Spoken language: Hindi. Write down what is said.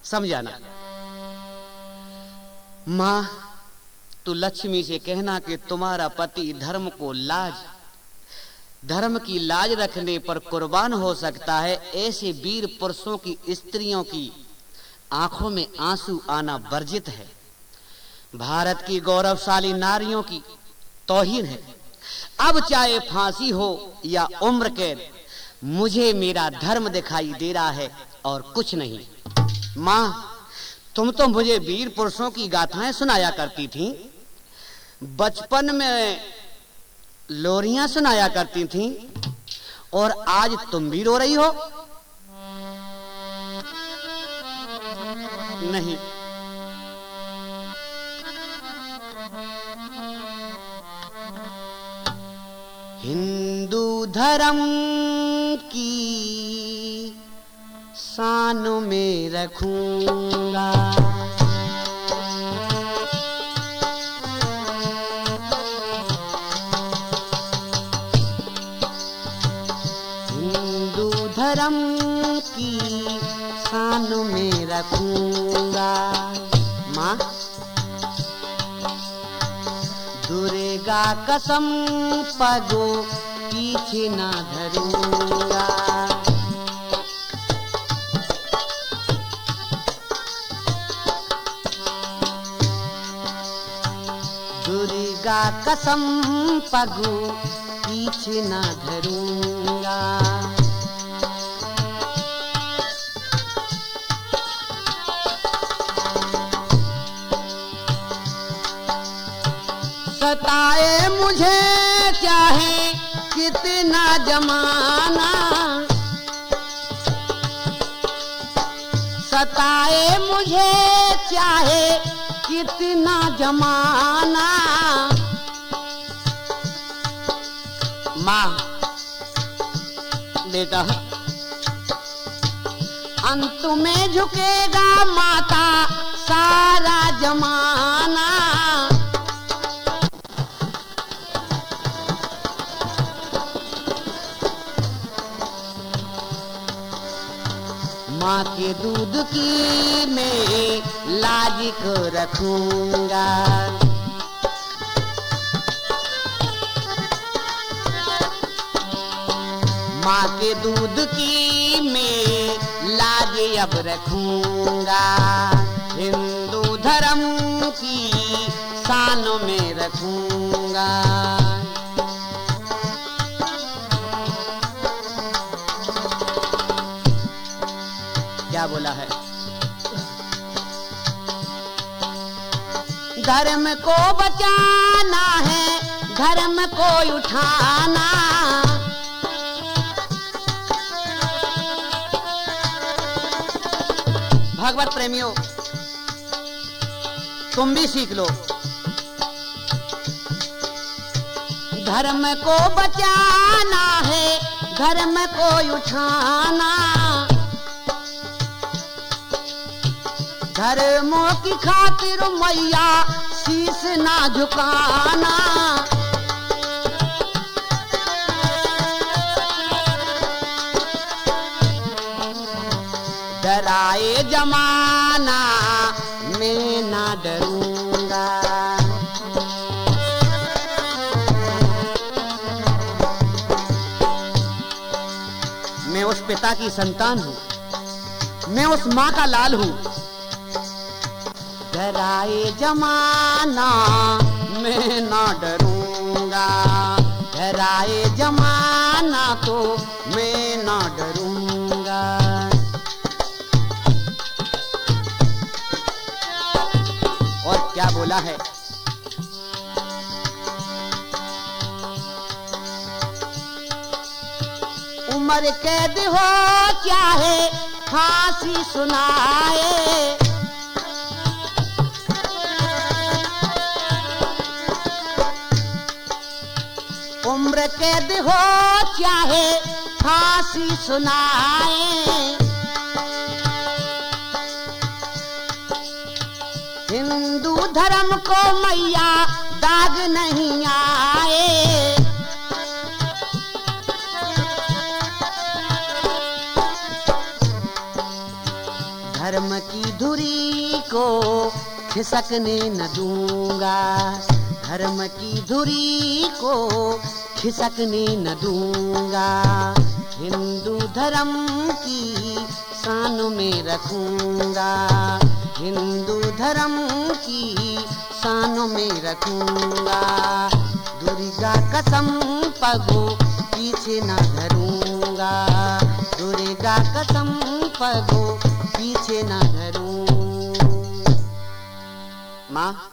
समझाना। मां, तू लक्ष्मी से कहना कि तुम्हारा पति धर्म की लाज रखने पर कुर्बान हो सकता है। ऐसे वीर पुरुषों की स्त्रियों की आंखों में आंसू आना वर्जित है। भारत की गौरवशाली नारियों की तौहीन है। अब चाहे फांसी हो या उम्र कैद, मुझे मेरा धर्म दिखाई दे रहा है और कुछ नहीं। मां, तुम तो मुझे वीर पुरुषों की गाथाएं सुनाया करती थी, बचपन में लोरियां सुनाया करती थी, और आज तुम भी रो रही हो? नहीं, हिंदू धर्म की शान में रखूंगा, हिंदू धर्म की शान में रखूंगा। माँ, दुर्गा कसम पगो पीछे ना धरूंगा, दुर्गा कसम पगो पीछे ना धरूंगा। सताए मुझे चाहे कितना जमाना, सताए मुझे चाहे कितना जमाना। माँ, बेटा, अंत में झुकेगा माता सारा जमाना। माँ के दूध की मैं लाज को रखूंगा, माँ के दूध की मैं लाज अब रखूंगा, हिंदू धर्म की शान में रखूंगा। क्या बोला है? धर्म को बचाना है, धर्म को उठाना, भगवत प्रेमियों, तुम भी सीख लो। धर्म को बचाना है, धर्म को उठाना, धर्मों की खातिर मैया शीश ना झुकाना। डराए जमाना मैं ना डरूंगा, मैं उस पिता की संतान हूँ, मैं उस माँ का लाल हूँ। डराए जमाना मैं ना डरूंगा, डराए जमाना तो मैं ना डरूंगा। और क्या बोला है? उम्र कैद हो चाहे फांसी सुनाए, उम्र कैद हो चाहे फांसी सुनाए, हिंदू धर्म को मैया दाग नहीं आए। धर्म की धुरी को खिसकने न दूंगा, धर्म की धुरी को खिसकने न दूंगा। हिंदू धर्म की शान में रखूंगा, हिंदू धर्म की शान में रखूंगा। दुर्गा कसम पगों पीछे न धरूंगा, दुर्गा कसम पगों पीछे न धरूं। माँ